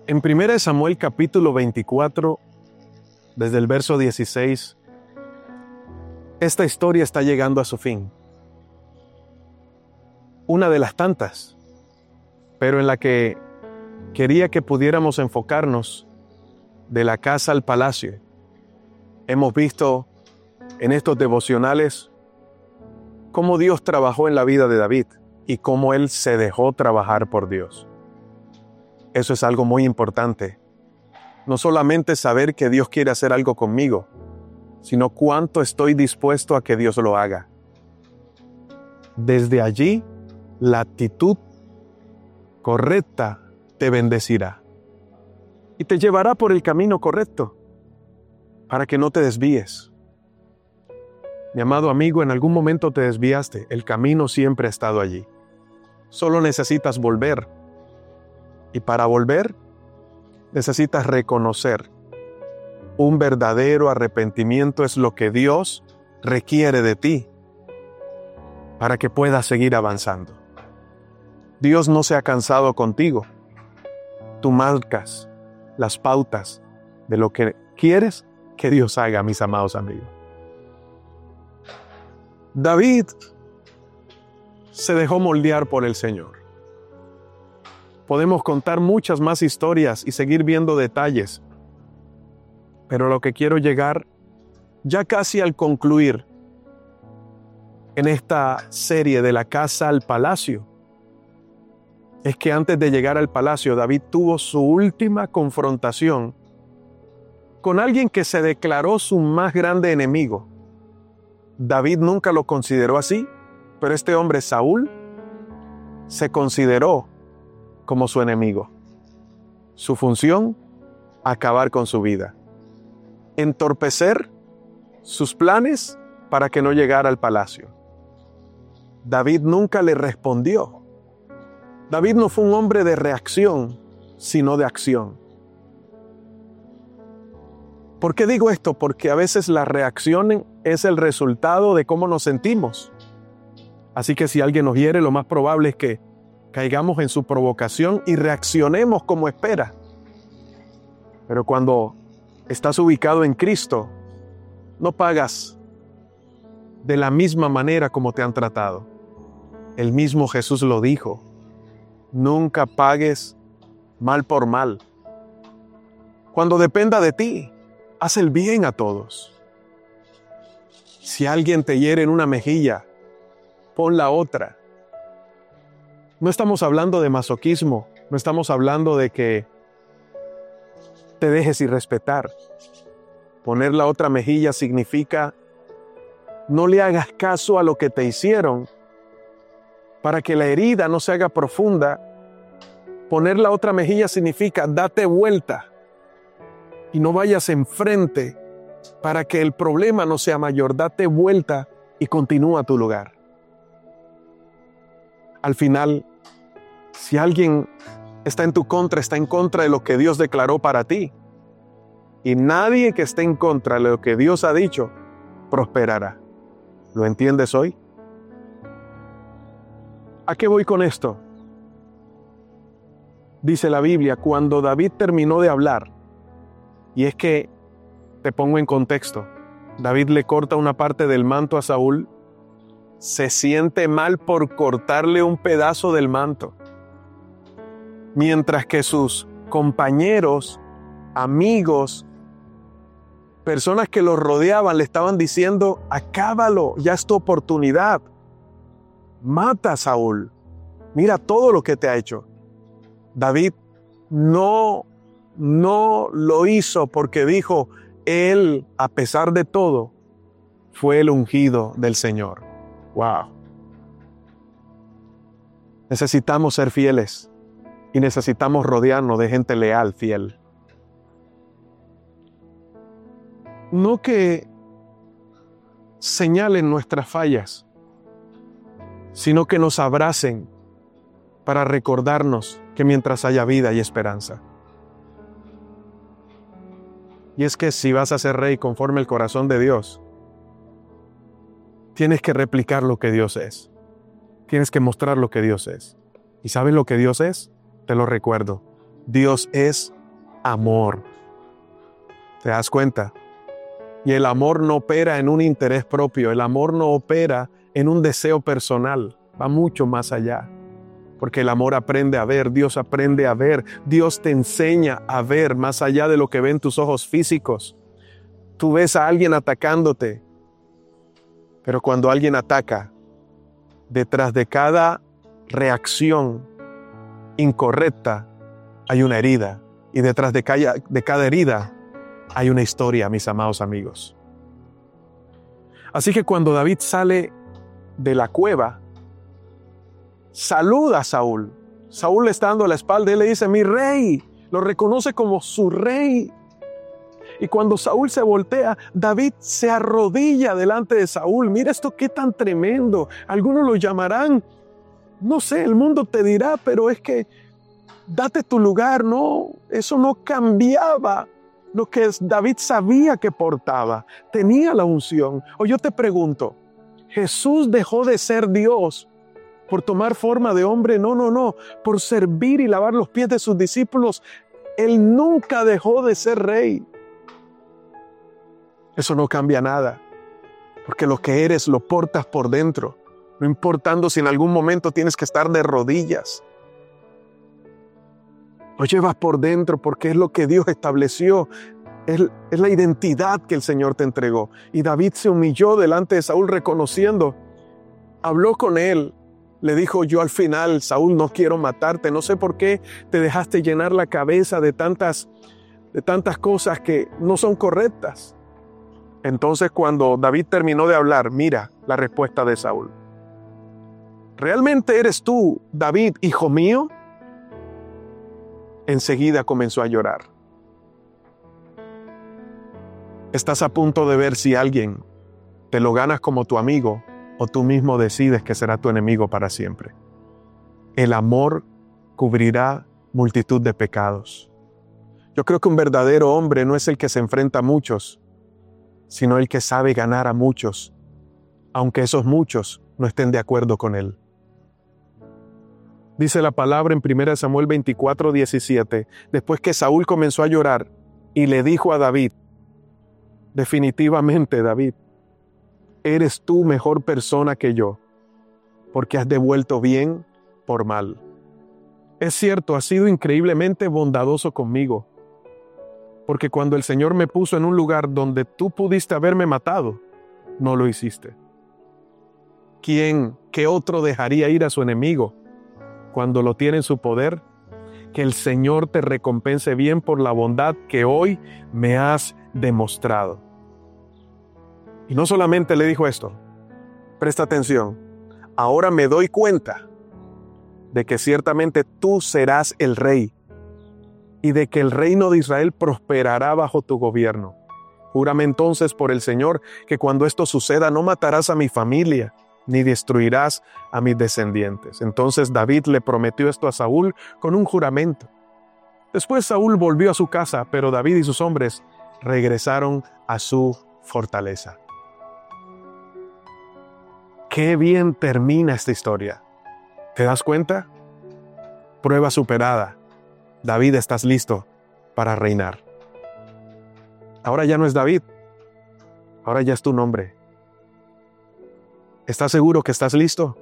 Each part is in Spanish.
En 1 Samuel capítulo 24, desde el verso 16, esta historia está llegando a su fin. Una de las tantas, pero en la que quería que pudiéramos enfocarnos de la casa al palacio. Hemos visto en estos devocionales cómo Dios trabajó en la vida de David y cómo él se dejó trabajar por Dios. Eso es algo muy importante. No solamente saber que Dios quiere hacer algo conmigo, sino cuánto estoy dispuesto a que Dios lo haga. Desde allí, la actitud correcta te bendecirá y te llevará por el camino correcto para que no te desvíes. Mi amado amigo, en algún momento te desviaste, el camino siempre ha estado allí. Solo necesitas volver. Y para volver, necesitas reconocer. Un verdadero arrepentimiento es lo que Dios requiere de ti para que puedas seguir avanzando. Dios no se ha cansado contigo. Tú marcas las pautas de lo que quieres que Dios haga, mis amados amigos. David se dejó moldear por el Señor. Podemos contar muchas más historias y seguir viendo detalles, pero lo que quiero llegar, ya casi al concluir en esta serie de la casa al palacio, es que antes de llegar al palacio, David tuvo su última confrontación con alguien que se declaró su más grande enemigo. David nunca lo consideró así, pero este hombre, Saúl, se consideró como su enemigo. Su función, acabar con su vida. Entorpecer sus planes para que no llegara al palacio. David nunca le respondió. David no fue un hombre de reacción, sino de acción. ¿Por qué digo esto? Porque a veces la reacción es el resultado de cómo nos sentimos. Así que si alguien nos hiere, lo más probable es que caigamos en su provocación y reaccionemos como espera. Pero cuando estás ubicado en Cristo, no pagas de la misma manera como te han tratado. El mismo Jesús lo dijo. Nunca pagues mal por mal. Cuando dependa de ti, haz el bien a todos. Si alguien te hiere en una mejilla, pon la otra. No estamos hablando de masoquismo, no estamos hablando de que te dejes irrespetar. Poner la otra mejilla significa no le hagas caso a lo que te hicieron para que la herida no se haga profunda. Poner la otra mejilla significa date vuelta y no vayas enfrente para que el problema no sea mayor. Date vuelta y continúa a tu lugar. Al final, si alguien está en tu contra, está en contra de lo que Dios declaró para ti. Y nadie que esté en contra de lo que Dios ha dicho, prosperará. ¿Lo entiendes hoy? ¿A qué voy con esto? Dice la Biblia, cuando David terminó de hablar, y es que, te pongo en contexto, David le corta una parte del manto a Saúl, se siente mal por cortarle un pedazo del manto, mientras que sus compañeros, amigos, personas que lo rodeaban le estaban diciendo, acábalo, ya es tu oportunidad, mata a Saúl, mira todo lo que te ha hecho. David no lo hizo porque dijo, él, a pesar de todo, fue el ungido del Señor. Wow. Necesitamos ser fieles y necesitamos rodearnos de gente leal, fiel. No que señalen nuestras fallas, sino que nos abracen para recordarnos que mientras haya vida hay esperanza. Y es que si vas a ser rey conforme el corazón de Dios, tienes que replicar lo que Dios es. Tienes que mostrar lo que Dios es. ¿Y sabes lo que Dios es? Te lo recuerdo. Dios es amor. ¿Te das cuenta? Y el amor no opera en un interés propio, el amor no opera en un deseo personal, va mucho más allá. Porque el amor aprende a ver, Dios aprende a ver, Dios te enseña a ver más allá de lo que ven tus ojos físicos. Tú ves a alguien atacándote, pero cuando alguien ataca, detrás de cada reacción incorrecta hay una herida, y detrás de cada herida hay una historia, mis amados amigos. Así que cuando David sale de la cueva, saluda a Saúl. Saúl le está dando la espalda y le dice, mi rey, lo reconoce como su rey. Y cuando Saúl se voltea, David se arrodilla delante de Saúl. Mira esto qué tan tremendo. Algunos lo llamarán, no sé, el mundo te dirá, pero es que date tu lugar. No, eso no cambiaba lo que David sabía que portaba. Tenía la unción. O yo te pregunto, ¿Jesús dejó de ser Dios por tomar forma de hombre? No. Por servir y lavar los pies de sus discípulos. Él nunca dejó de ser rey. Eso no cambia nada, porque lo que eres lo portas por dentro, no importando si en algún momento tienes que estar de rodillas. Lo llevas por dentro porque es lo que Dios estableció, es la identidad que el Señor te entregó. Y David se humilló delante de Saúl reconociendo, habló con él, le dijo, yo al final, Saúl, no quiero matarte, no sé por qué te dejaste llenar la cabeza de tantas cosas que no son correctas. Entonces cuando David terminó de hablar, mira la respuesta de Saúl. ¿Realmente eres tú, David, hijo mío? Enseguida comenzó a llorar. Estás a punto de ver si alguien te lo ganas como tu amigo o tú mismo decides que será tu enemigo para siempre. El amor cubrirá multitud de pecados. Yo creo que un verdadero hombre no es el que se enfrenta a muchos, sino el que sabe ganar a muchos, aunque esos muchos no estén de acuerdo con él. Dice la palabra en 1 Samuel 24:17, después que Saúl comenzó a llorar y le dijo a David, definitivamente David, eres tú mejor persona que yo, porque has devuelto bien por mal. Es cierto, has sido increíblemente bondadoso conmigo, porque cuando el Señor me puso en un lugar donde tú pudiste haberme matado, no lo hiciste. ¿Qué otro dejaría ir a su enemigo cuando lo tiene en su poder? Que el Señor te recompense bien por la bondad que hoy me has demostrado. Y no solamente le dijo esto, presta atención, ahora me doy cuenta de que ciertamente tú serás el rey y de que el reino de Israel prosperará bajo tu gobierno. Júrame entonces por el Señor que cuando esto suceda no matarás a mi familia, ni destruirás a mis descendientes. Entonces David le prometió esto a Saúl con un juramento. Después Saúl volvió a su casa, pero David y sus hombres regresaron a su fortaleza. Qué bien termina esta historia. ¿Te das cuenta? Prueba superada. David, estás listo para reinar. Ahora ya no es David, ahora ya es tu nombre. ¿Estás seguro que estás listo?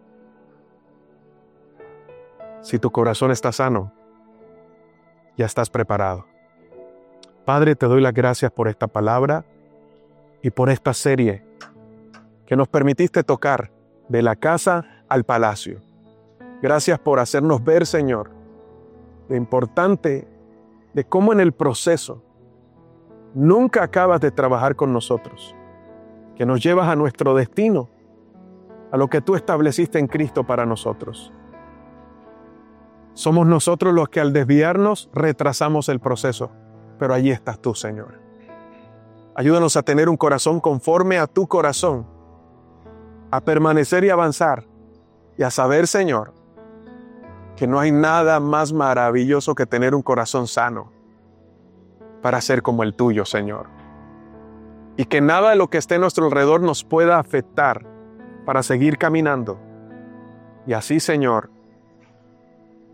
Si tu corazón está sano, ya estás preparado. Padre, te doy las gracias por esta palabra y por esta serie que nos permitiste tocar de la casa al palacio. Gracias por hacernos ver, Señor, lo importante de cómo en el proceso nunca acabas de trabajar con nosotros, que nos llevas a nuestro destino, a lo que tú estableciste en Cristo para nosotros. Somos nosotros los que al desviarnos retrasamos el proceso, pero allí estás tú, Señor. Ayúdanos a tener un corazón conforme a tu corazón, a permanecer y avanzar, y a saber, Señor, que no hay nada más maravilloso que tener un corazón sano para ser como el tuyo, Señor. Y que nada de lo que esté a nuestro alrededor nos pueda afectar para seguir caminando. Y así, Señor,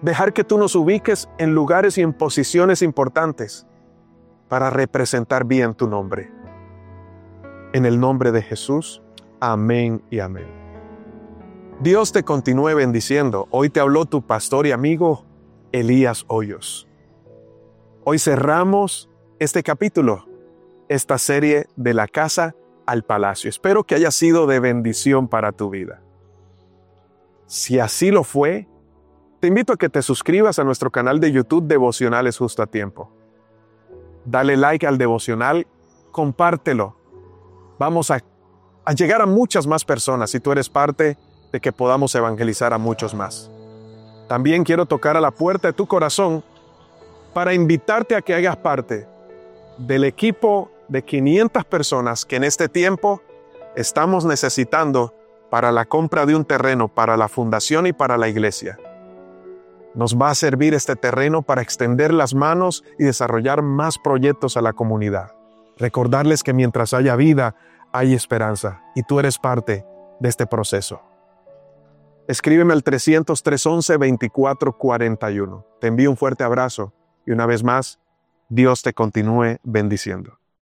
Dejar que tú nos ubiques en lugares y en posiciones importantes para representar bien tu nombre. En el nombre de Jesús, amén y amén. Dios te continúe bendiciendo. Hoy te habló tu pastor y amigo Elías Hoyos. Hoy cerramos este capítulo, esta serie de la casa al palacio. Espero que haya sido de bendición para tu vida. Si así lo fue, te invito a que te suscribas a nuestro canal de YouTube Devocionales Justo a Tiempo. Dale like al devocional, compártelo. Vamos a llegar a muchas más personas si tú eres parte de que podamos evangelizar a muchos más. También quiero tocar a la puerta de tu corazón para invitarte a que hagas parte del equipo de 500 personas que en este tiempo estamos necesitando para la compra de un terreno para la fundación y para la iglesia. Nos va a servir este terreno para extender las manos y desarrollar más proyectos a la comunidad. Recordarles que mientras haya vida, hay esperanza y tú eres parte de este proceso. Escríbeme al 300-311-2441. Te envío un fuerte abrazo y una vez más, Dios te continúe bendiciendo.